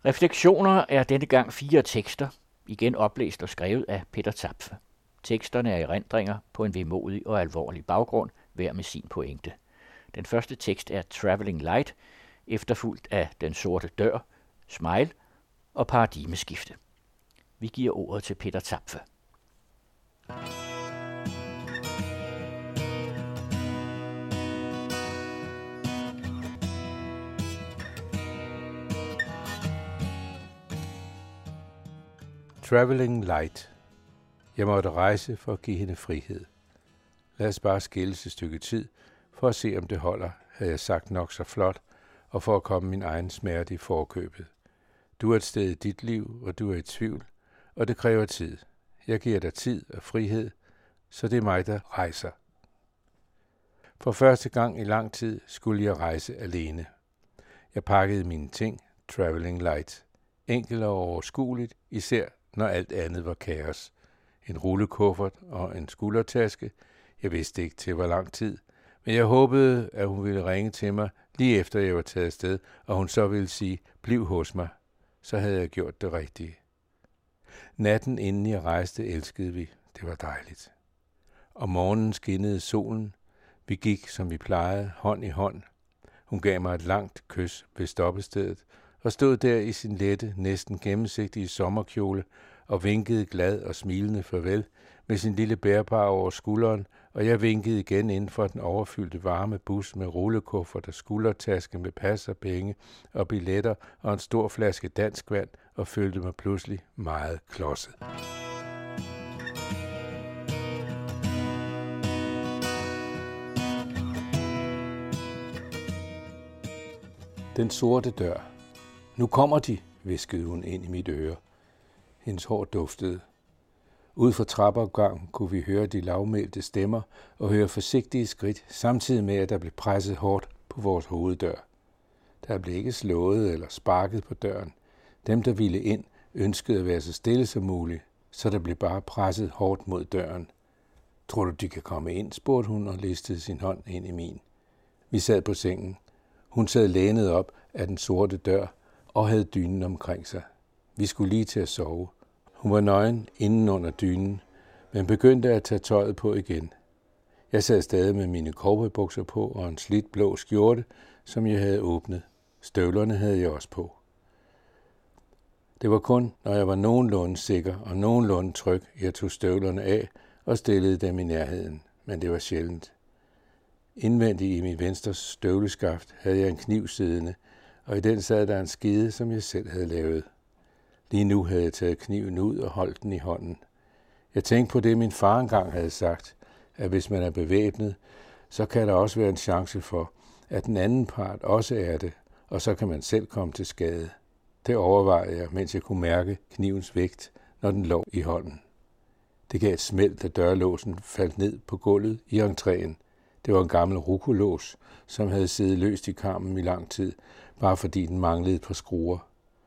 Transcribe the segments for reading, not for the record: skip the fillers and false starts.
Refleksioner er denne gang 4 tekster, igen oplæst og skrevet af Peter Zapfe. Teksterne er erindringer på en vemodig og alvorlig baggrund, hver med sin pointe. Den første tekst er Traveling Light, efterfulgt af Den sorte dør, Smile og Paradigmeskifte. Vi giver ordet til Peter Zapfe. Traveling Light. Jeg måtte rejse for at give hende frihed. Lad os bare skilles et stykke tid, for at se om det holder, havde jeg sagt nok så flot, og for at komme min egen smerte i forkøbet. Du er et sted i dit liv, og du er i tvivl, og det kræver tid. Jeg giver dig tid og frihed, så det er mig, der rejser. For første gang i lang tid skulle jeg rejse alene. Jeg pakkede mine ting, Traveling Light. Enkelt og overskueligt, især når alt andet var kaos. En rullekuffert og en skuldertaske. Jeg vidste ikke til hvor lang tid, men jeg håbede, at hun ville ringe til mig lige efter jeg var taget afsted, og hun så ville sige, bliv hos mig. Så havde jeg gjort det rigtige. Natten inden jeg rejste, elskede vi. Det var dejligt. Om morgenen skinnede solen. Vi gik, som vi plejede, hånd i hånd. Hun gav mig et langt kys ved stoppestedet, og stod der i sin lette, næsten gennemsigtige sommerkjole og vinkede glad og smilende farvel med sin lille bærbar over skulderen, og jeg vinkede igen inden for den overfyldte varme bus med rullekuffert og skuldertaske med pas og penge og billetter og en stor flaske dansk vand og følte mig pludselig meget klodset. Den sorte dør. Nu kommer de, hviskede hun ind i mit øre. Hendes hår duftede. Ud fra trappeopgangen kunne vi høre de lavmælte stemmer og høre forsigtige skridt, samtidig med, at der blev presset hårdt på vores hoveddør. Der blev ikke slået eller sparket på døren. Dem, der ville ind, ønskede at være så stille som muligt, så der blev bare presset hårdt mod døren. Tror du, de kan komme ind, spurgte hun og listede sin hånd ind i min. Vi sad på sengen. Hun sad lænet op af den sorte dør og havde dynen omkring sig. Vi skulle lige til at sove. Hun var nøgen inden under dynen, men begyndte at tage tøjet på igen. Jeg sad stadig med mine cowboybukser på og en slidt blå skjorte, som jeg havde åbnet. Støvlerne havde jeg også på. Det var kun, når jeg var nogenlunde sikker og nogenlunde tryg, jeg tog støvlerne af og stillede dem i nærheden, men det var sjældent. Indvendigt i mit venstre støvleskaft havde jeg en kniv siddende, og i den sad der en skede, som jeg selv havde lavet. Lige nu havde jeg taget kniven ud og holdt den i hånden. Jeg tænkte på det, min far engang havde sagt, at hvis man er bevæbnet, så kan der også være en chance for, at den anden part også er det, og så kan man selv komme til skade. Det overvejede jeg, mens jeg kunne mærke knivens vægt, når den lå i hånden. Det gav et smæld, da dørlåsen faldt ned på gulvet i entréen. Det var en gammel rukolås, som havde siddet løst i karmen i lang tid, bare fordi den manglede et par skruer.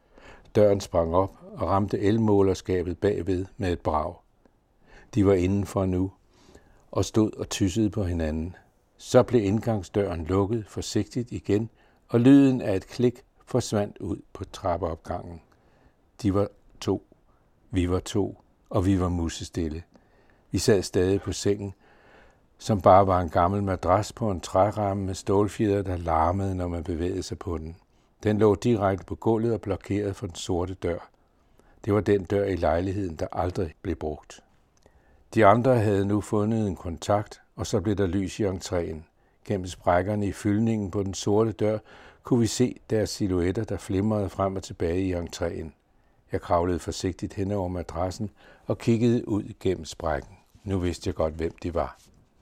Døren sprang op og ramte elmålerskabet bagved med et brag. De var indenfor nu og stod og tyssede på hinanden. Så blev indgangsdøren lukket forsigtigt igen, og lyden af et klik forsvandt ud på trappeopgangen. De var 2, vi var 2, og vi var musestille. Vi sad stadig på sengen, som bare var en gammel madras på en træramme med stålfjeder, der larmede, når man bevægede sig på den. Den lå direkte på gulvet og blokeret for den sorte dør. Det var den dør i lejligheden, der aldrig blev brugt. De andre havde nu fundet en kontakt, og så blev der lys i entréen. Gennem sprækkerne i fyldningen på den sorte dør kunne vi se deres silhuetter, der flimrede frem og tilbage i entréen. Jeg kravlede forsigtigt hen over madrassen og kiggede ud gennem sprækken. Nu vidste jeg godt, hvem de var.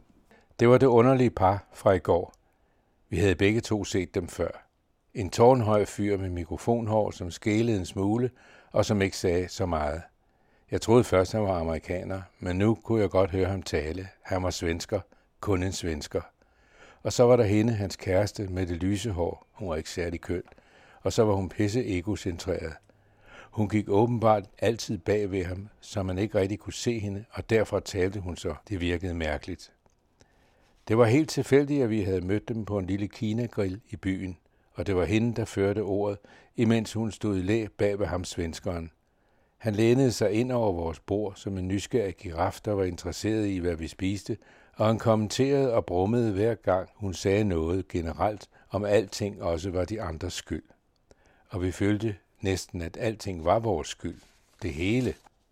Det var det underlige par fra i går. Vi havde begge to set dem før. En tårnhøj fyr med mikrofonhår, som skælede en smule, og som ikke sagde så meget. Jeg troede først, han var amerikaner, men nu kunne jeg godt høre ham tale. Han var svensker, kun en svensker. Og så var der hende, hans kæreste, med det lyse hår. Hun var ikke særlig køn. Og så var hun pisse egocentreret. Hun gik åbenbart altid bag ved ham, så man ikke rigtig kunne se hende, og derfor talte hun så. Det virkede mærkeligt. Det var helt tilfældigt, at vi havde mødt dem på en lille Kina-grill i byen, og det var hende, der førte ordet, imens hun stod i læ bag ved ham svenskeren. Han lænede sig ind over vores bord som en nysgerrig giraf, der var interesseret i, hvad vi spiste, og han kommenterede og brummede hver gang, hun sagde noget generelt, om alting også var de andres skyld. Og vi følte næsten, at alting var vores skyld. Det hele.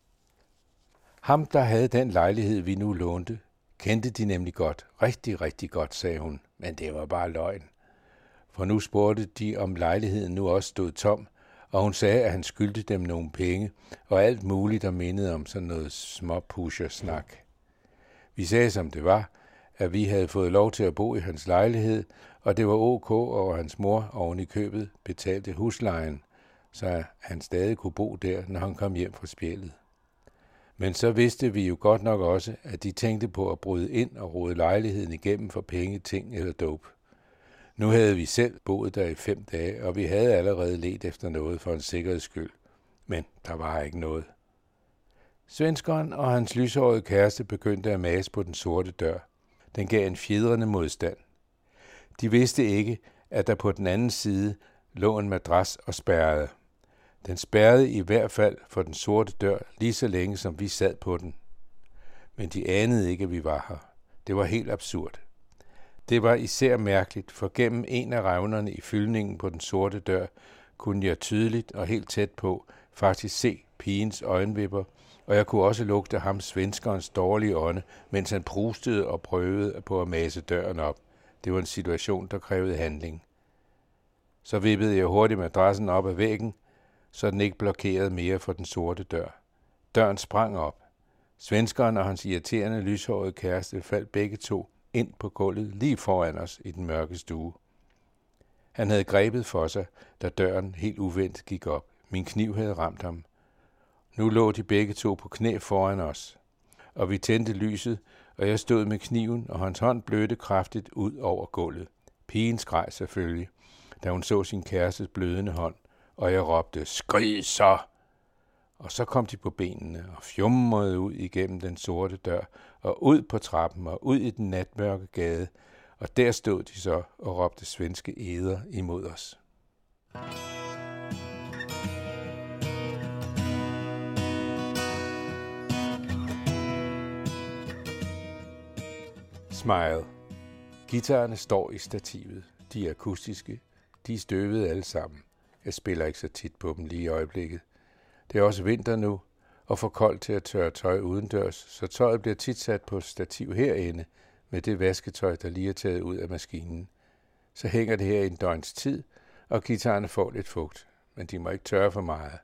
Ham, der havde den lejlighed, vi nu lånte, kendte de nemlig godt. Rigtig, rigtig godt, sagde hun. Men det var bare løgn. For nu spurgte de, om lejligheden nu også stod tom, og hun sagde, at han skyldte dem nogle penge, og alt muligt, der mindede om sådan noget småpusher-snak. Vi sagde, som det var, at vi havde fået lov til at bo i hans lejlighed, og det var ok, og hans mor oven i købet betalte huslejen, så han stadig kunne bo der, når han kom hjem fra spjældet. Men så vidste vi jo godt nok også, at de tænkte på at bryde ind og rode lejligheden igennem for penge, ting eller dope. Nu havde vi selv boet der i 5 dage, og vi havde allerede ledt efter noget for en sikkerheds skyld. Men der var ikke noget. Svenskeren og hans lyshårede kæreste begyndte at mase på den sorte dør. Den gav en fjedrende modstand. De vidste ikke, at der på den anden side lå en madras og spærrede. Den spærrede i hvert fald for den sorte dør, lige så længe som vi sad på den. Men de anede ikke, at vi var her. Det var helt absurd. Det var især mærkeligt, for gennem en af revnerne i fyldningen på den sorte dør, kunne jeg tydeligt og helt tæt på faktisk se pigens øjenvipper, og jeg kunne også lugte ham svenskerens dårlige ånde, mens han prustede og prøvede på at mase døren op. Det var en situation, der krævede handling. Så vippede jeg hurtigt madrassen op ad væggen, så den ikke blokerede mere for den sorte dør. Døren sprang op. Svenskeren og hans irriterende lyshårede kæreste faldt begge to ind på gulvet lige foran os i den mørke stue. Han havde grebet for sig, da døren helt uventet gik op. Min kniv havde ramt ham. Nu lå de begge to på knæ foran os, og vi tændte lyset, og jeg stod med kniven, og hans hånd blødte kraftigt ud over gulvet. Pigen skreg selvfølgelig, da hun så sin kærestes blødende hånd, og jeg råbte, skrig så! Og så kom de på benene og fjumrede ud igennem den sorte dør, og ud på trappen og ud i den natmørke gade, og der stod de så og råbte svenske eder imod os. Smile. Guitarerne står i stativet. De er akustiske. De er støvede alle sammen. Jeg spiller ikke så tit på dem lige i øjeblikket. Det er også vinter nu, og for koldt til at tørre tøj udendørs, så tøjet bliver tit sat på et stativ herinde med det vasketøj, der lige er taget ud af maskinen. Så hænger det her i en døgns tid, og guitarerne får lidt fugt, men de må ikke tørre for meget.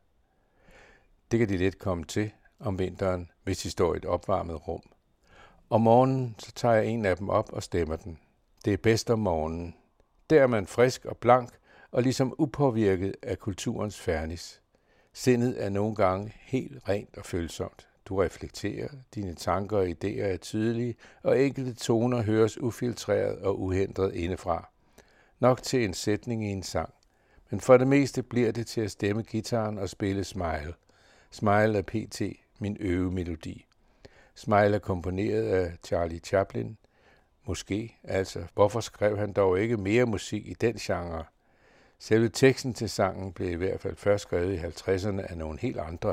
Det kan de let komme til om vinteren, hvis de står i et opvarmet rum. Om morgenen så tager jeg en af dem op og stemmer den. Det er bedst om morgenen. Der er man frisk og blank og ligesom upåvirket af kulturens fernis. Sindet er nogle gange helt rent og følsomt. Du reflekterer, dine tanker og idéer er tydelige, og enkelte toner høres ufiltreret og uhindret indefra. Nok til en sætning i en sang. Men for det meste bliver det til at stemme guitaren og spille Smile. Smile er pt. Min øvemelodi. Smile er komponeret af Charlie Chaplin. Måske, altså, hvorfor skrev han dog ikke mere musik i den genre? Selve teksten til sangen blev i hvert fald først skrevet i 50'erne af nogle helt andre.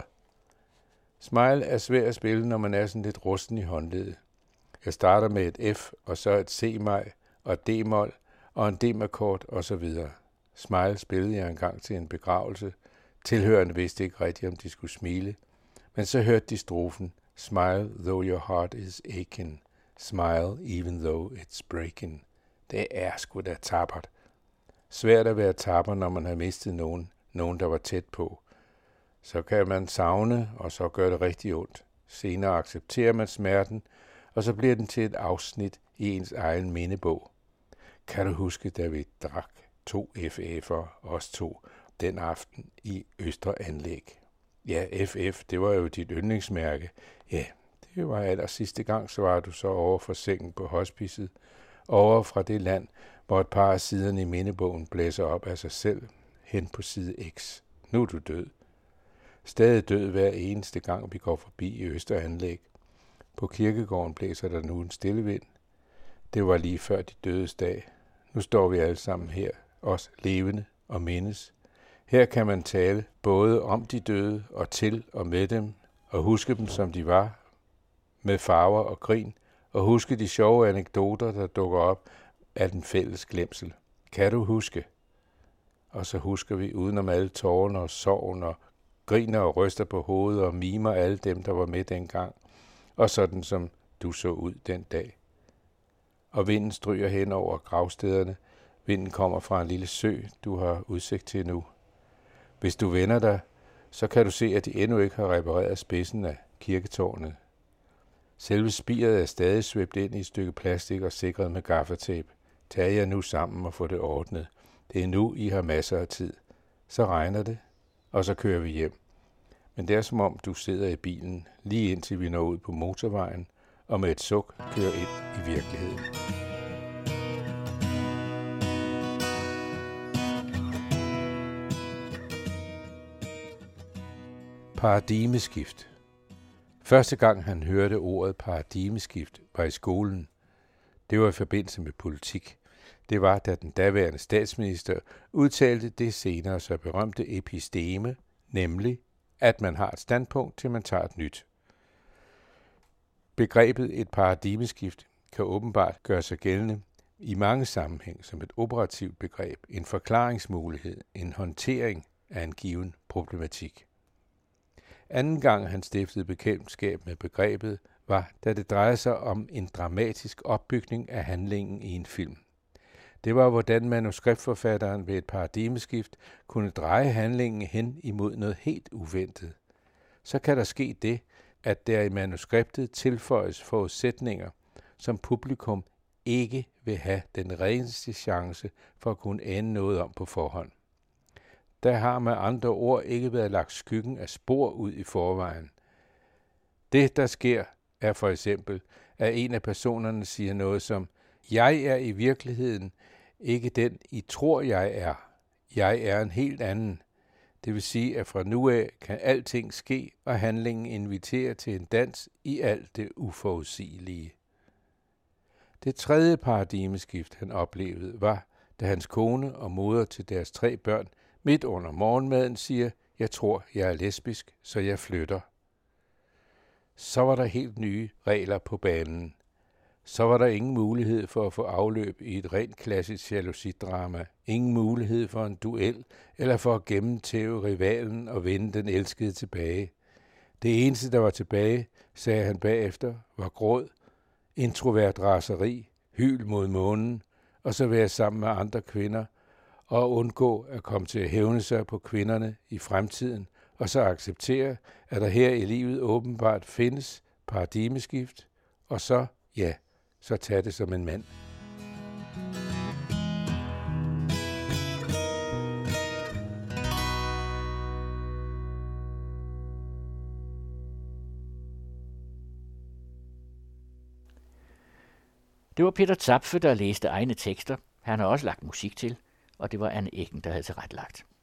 Smile er svær at spille, når man er sådan lidt rusten i håndledet. Jeg starter med et F, og så et C-maj, og et D-mol, og en D-akkord osv. Smile spillede jeg engang til en begravelse. Tilhørende vidste ikke rigtigt, om de skulle smile. Men så hørte de strofen, Smile though your heart is aching. Smile even though it's breaking. Det er sgu da tappert. Svært at være tapper, når man har mistet nogen, der var tæt på. Så kan man savne, og så gør det rigtig ondt. Senere accepterer man smerten, og så bliver den til et afsnit i ens egen mindebog. Kan du huske, da vi drak 2 FF'er, os to, den aften i Østre Anlæg? Ja, FF, det var jo dit yndlingsmærke. Ja, det var aller sidste gang, så var du så over for sengen på hospicet, over fra det land, hvor et par af siderne i mindebogen blæser op af sig selv, hen på side X. Nu er du død. Stadig død hver eneste gang, vi går forbi i Østre Anlæg. På kirkegården blæser der nu en stille vind. Det var lige før de dødes dag. Nu står vi alle sammen her, os levende og mindes. Her kan man tale både om de døde og til og med dem, og huske dem som de var, med farver og grin, og huske de sjove anekdoter, der dukker op af den fælles glemsel. Kan du huske? Og så husker vi udenom alle tårerne og sorgen og griner og ryster på hovedet og mimer alle dem, der var med dengang, og sådan som du så ud den dag. Og vinden stryger hen over gravstederne. Vinden kommer fra en lille sø, du har udsigt til nu. Hvis du vender dig, så kan du se, at de endnu ikke har repareret spidsen af kirketårnet. Selve spiret er stadig svøbt ind i et stykke plastik og sikret med gaffatape. Tag jer nu sammen og få det ordnet. Det er nu, I har masser af tid. Så regner det, og så kører vi hjem. Men det er som om, du sidder i bilen, lige indtil vi når ud på motorvejen, og med et suk kører ind i virkeligheden. Paradigmeskift. Første gang han hørte ordet paradigmeskift var i skolen. Det var i forbindelse med politik. Det var, da den daværende statsminister udtalte det senere så berømte episteme, nemlig, at man har et standpunkt, til man tager et nyt. Begrebet et paradigmeskift kan åbenbart gøre sig gældende i mange sammenhæng som et operativt begreb, en forklaringsmulighed, en håndtering af en given problematik. Anden gang han stiftede bekendtskab med begrebet var, da det drejede sig om en dramatisk opbygning af handlingen i en film. Det var, hvordan manuskriptforfatteren ved et paradigmeskift kunne dreje handlingen hen imod noget helt uventet. Så kan der ske det, at der i manuskriptet tilføjes forudsætninger, som publikum ikke vil have den reneste chance for at kunne ane noget om på forhånd. Der har med andre ord ikke været lagt skyggen af spor ud i forvejen. Det, der sker, er for eksempel, at en af personerne siger noget som, jeg er i virkeligheden ikke den, I tror, jeg er. Jeg er en helt anden. Det vil sige, at fra nu af kan alting ske, og handlingen inviterer til en dans i alt det uforudsigelige. Det tredje paradigmeskift, han oplevede, var, da hans kone og moder til deres 3 børn midt under morgenmaden siger, jeg tror, jeg er lesbisk, så jeg flytter. Så var der helt nye regler på banen. Så var der ingen mulighed for at få afløb i et rent klassisk jalousidrama, ingen mulighed for en duel eller for at gennemtæve rivalen og vende den elskede tilbage. Det eneste, der var tilbage, sagde han bagefter, var gråd, introvert raseri, hyl mod månen, og så være sammen med andre kvinder, og undgå at komme til at hævne sig på kvinderne i fremtiden, og så acceptere, at der her i livet åbenbart findes paradigmeskift, og så, ja, så tag det som en mand. Det var Peter Zapfe, der læste egne tekster. Han har også lagt musik til, og det var Anne Eggen, der havde tilrettelagt.